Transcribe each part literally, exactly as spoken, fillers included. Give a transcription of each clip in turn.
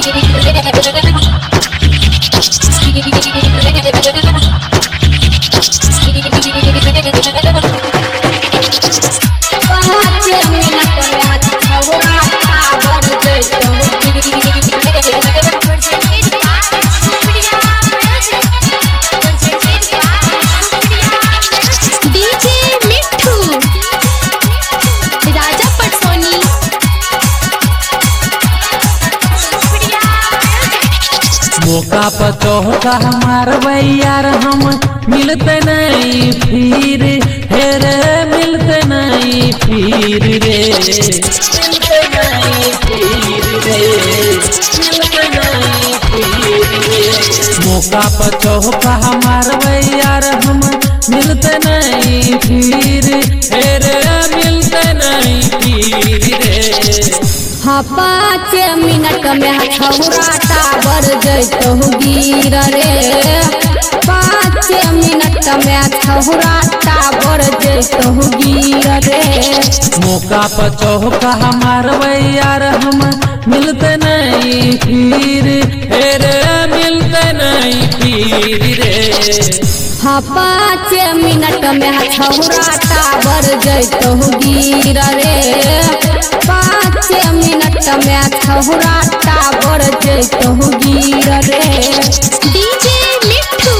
मौका पर चौका हमार यार हम मिलते नहीं फिर हे रे मिलते नहीं फिर रे मिलते नहीं फिर रे मिलते नहीं फिर रे मौका पर चौका हमार यार हम मिलते नहीं फिर हे रे मिलते नहीं फिर रे। हाँ पाँच मिनट में छौरा टावर जैतो गिर रे पाँच मिनट में छौरा टावर जैतो गिर रे। मौका पर चौका हमार यार हम मिलते नहीं फिर हे रे मिलते नहीं फिर रे। हाँ पाँच मिनट में छौरा टावर जैतो गिर रे पाँच मिनट में छौरा टावर जैतो गिर रे। डीजे मिट्ठू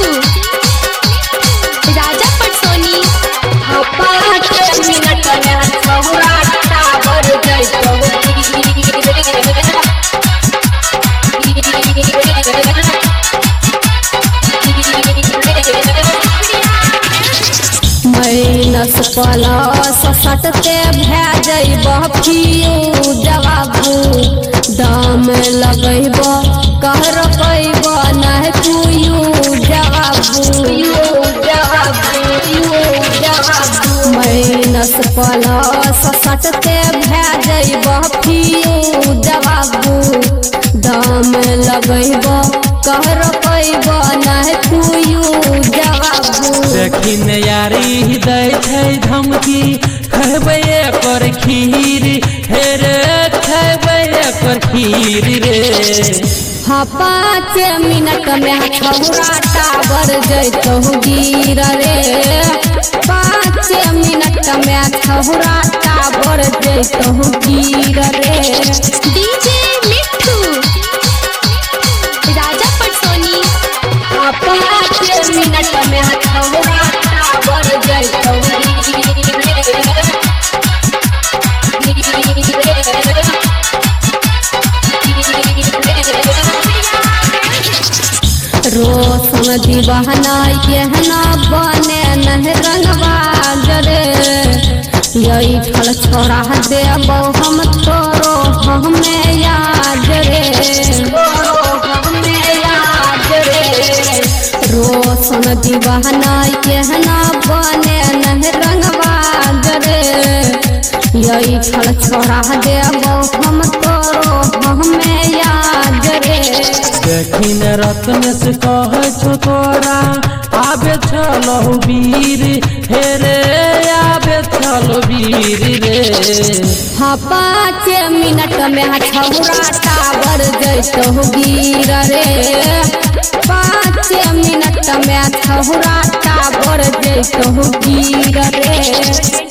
राजा पटसोनी। हाँ पाँच मिनट में छौरा टावर जैतो गिर रे माइनस प्लस सटते भेजब फियू जवाबू दाम लगैब कहर पैब नहीं कुयू जवाबू माइनस प्लस सटते भेजब फियू जवाबू दाम लगैब कहर पैब नहीं कुयू जवाबू। देखिन यारी दै छै धमकी खैबै एकर खीर हे रे खैबै एकर खीर रे। हाँ पाँच मिनट में छौरा टावर जैतो गिर रे पाँच मिनट में छौरा टावर जैतो गिर रे। डीजे मिट्ठू राजा पटसोनी। हाँ पाँच मिनट में छौरा टावर जैतो गिर रे रोशन दीवाना यहना बने नहीं रंगबाज रे यही फल छोड़ा देब हम तोरो हमें याद रे हमें याद रे। रोशन दीवाना यहना बने नहीं रंगबाज रे यही फल छोड़ा देब हम तोरो हमें याद रे। देखिन रत्न से कह छो तोरा आबे चलो वीर हे रे आबे चलो वीर रे। हाँ पाँच मिनट में छौरा टावर जैतो गिर रे पाँच मिनट में छौरा टावर जैतो गिर रे।